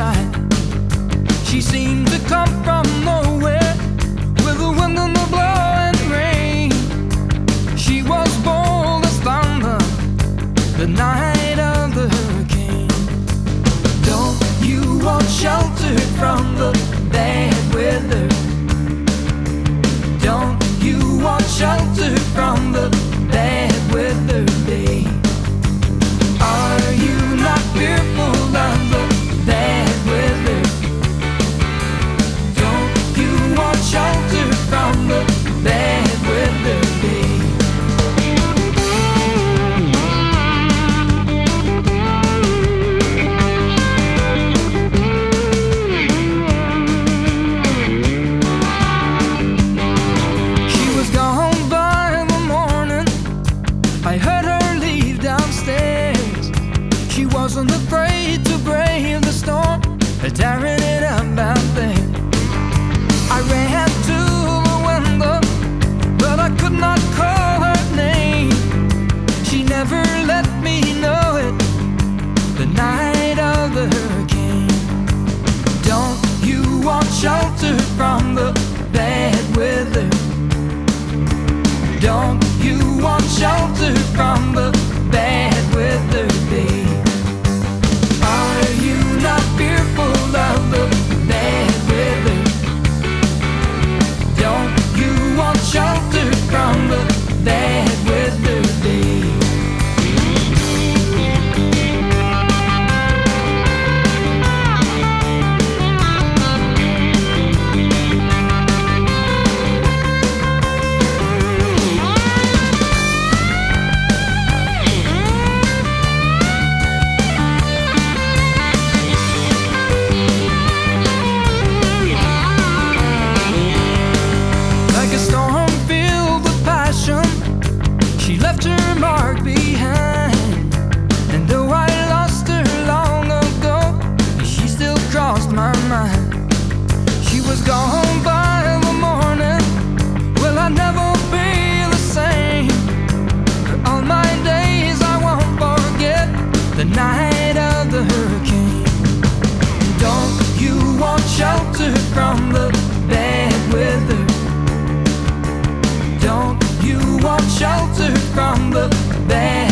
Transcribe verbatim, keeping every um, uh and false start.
night. She seemed to come from nowhere, with the wind and the blowing rain. She was bold as thunder, the night of the hurricane. Don't you want shelter from the bad weather? Don't you want shelter from the bad weather, babe? Are you not fearful of the bad weather? Don't you want shelter from the bad weather, babe? She was gone by the morning, I heard her leave downstairs. She wasn't afraid to brave the storm, tearing it up out there. I ran to the window, but I could not call her name. She never let me know it, the night of the hurricane. Don't you want shelter from the bad weather? Don't you want shelter from the bad weather, babe? Are you not fearful of the bad weather? Don't you want shelter from the bad weather, babe? Like a storm filled with passion, she left her mark behind. And though I lost her long ago, she still crossed my mind. She was gone by the morning, will I never be the same? For all my days I won't forget the night of the hurricane. Don't you want shelter from the bad weather? Don't you want shelter from the bad